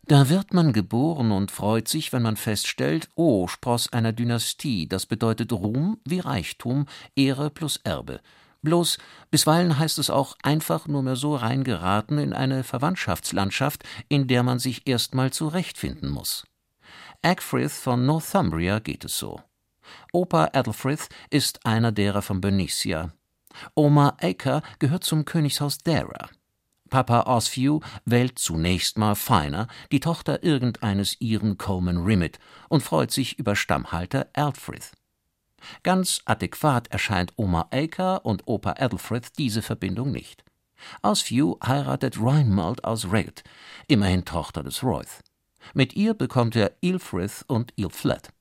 Da wird man geboren und freut sich, wenn man feststellt, oh, Spross einer Dynastie, das bedeutet Ruhm wie Reichtum, Ehre plus Erbe. Bloß, bisweilen heißt es auch einfach nur mehr so reingeraten in eine Verwandtschaftslandschaft, in der man sich erstmal zurechtfinden muss. Ecgfrith von Northumbria geht es so. Opa Adelfrith ist einer derer von Bernicia. Oma Acre gehört zum Königshaus Dara. Papa Oswiu wählt zunächst mal Finer, die Tochter irgendeines Iren Coleman Rimmet, und freut sich über Stammhalter Ælfrith. Ganz adäquat erscheint Oma Acre und Opa Adelfrith diese Verbindung nicht. Oswiu heiratet Reinmald aus Reged, immerhin Tochter des Royth. Mit ihr bekommt er Ælfrith und Ælfled.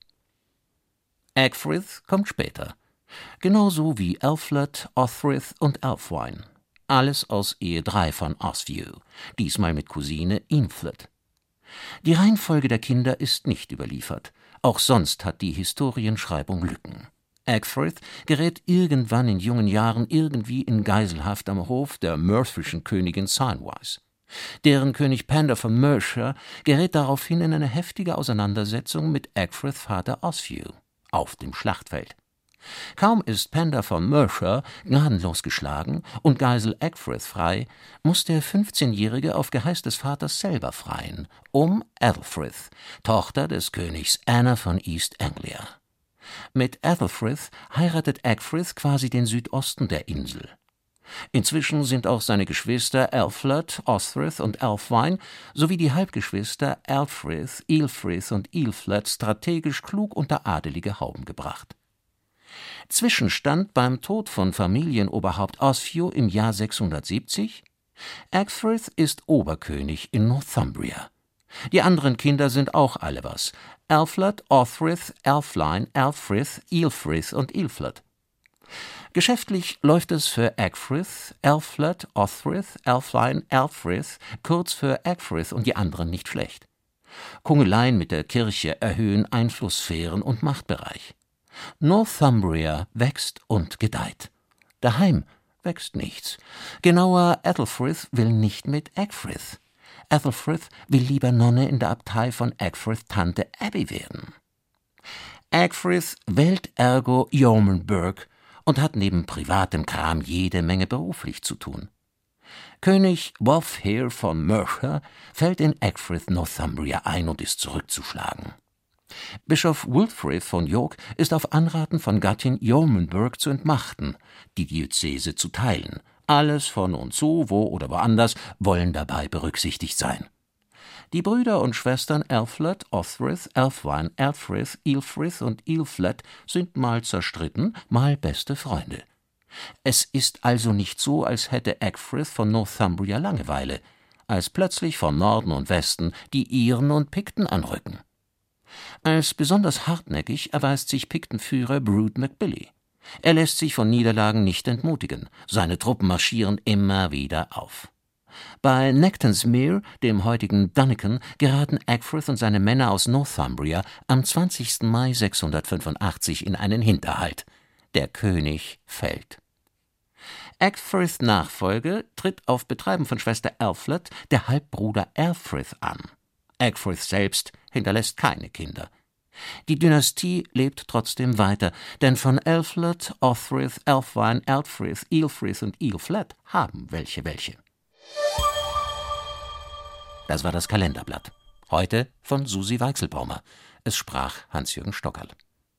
Ecgfrith kommt später. Genauso wie Ælfled, Othryth und Ælfwine. Alles aus Ehe 3 von Oswiu, diesmal mit Cousine Eanfled. Die Reihenfolge der Kinder ist nicht überliefert. Auch sonst hat die Historienschreibung Lücken. Ecgfrith gerät irgendwann in jungen Jahren irgendwie in Geiselhaft am Hof der merthischen Königin Samwise. Deren König Penda von Mercia gerät daraufhin in eine heftige Auseinandersetzung mit Ecgfriths Vater Oswiu auf dem Schlachtfeld. Kaum ist Penda von Mercia gnadenlos geschlagen und Geisel Ecgfrith frei, muss der 15-Jährige auf Geheiß des Vaters selber freien, um Adelfrith, Tochter des Königs Anna von East Anglia. Mit Adelfrith heiratet Ecgfrith quasi den Südosten der Insel. Inzwischen sind auch seine Geschwister Ælfled, Othryth und Ælfwine sowie die Halbgeschwister Ælfrith, Ælfrith und Ælfled strategisch klug unter adelige Hauben gebracht. Zwischenstand beim Tod von Familienoberhaupt Oswiu im Jahr 670: Ecgfrith ist Oberkönig in Northumbria. Die anderen Kinder sind auch alle was: Ælfled, Othryth, Ælfline, Ælfrith, Ælfrith und Ælfled. Geschäftlich läuft es für Ecgfrith, Ælfled, Othryth, Ælfline, Ælfrith, kurz für Ecgfrith und die anderen nicht schlecht. Kungeleien mit der Kirche erhöhen Einflusssphären und Machtbereich. Northumbria wächst und gedeiht. Daheim wächst nichts. Genauer, Adelfrith will nicht mit Ecgfrith. Adelfrith will lieber Nonne in der Abtei von Ecgfriths Tante Abby werden. Ecgfrith wählt ergo Yeomanburg und hat neben privatem Kram jede Menge beruflich zu tun. König Wulfhere von Mercia fällt in Ecgfrith Northumbria ein und ist zurückzuschlagen. Bischof Wulfrith von York ist auf Anraten von Gattin Yeomanburg zu entmachten, die Diözese zu teilen. Alles von und zu, wo oder woanders, wollen dabei berücksichtigt sein. Die Brüder und Schwestern Ælfled, Othryth, Ælfwine, Ælfrith, Ælfrith und Ælfled sind mal zerstritten, mal beste Freunde. Es ist also nicht so, als hätte Ecgfrith von Northumbria Langeweile, als plötzlich von Norden und Westen die Iren und Pikten anrücken. Als besonders hartnäckig erweist sich Piktenführer Brute MacBilly. Er lässt sich von Niederlagen nicht entmutigen, seine Truppen marschieren immer wieder auf. Bei Nectansmere, dem heutigen Dunnican, geraten Ecgfrith und seine Männer aus Northumbria am 20. Mai 685 in einen Hinterhalt. Der König fällt. Ecgfriths Nachfolge tritt auf Betreiben von Schwester Ælfled der Halbbruder Ælfrith an. Ecgfrith selbst hinterlässt keine Kinder. Die Dynastie lebt trotzdem weiter, denn von Ælfled, Othryth, Ælfwine, Ælfrith, Ælfrith und Ælfled haben welche. Das war das Kalenderblatt. Heute von Susi Weichselbaumer. Es sprach Hans-Jürgen Stockerl.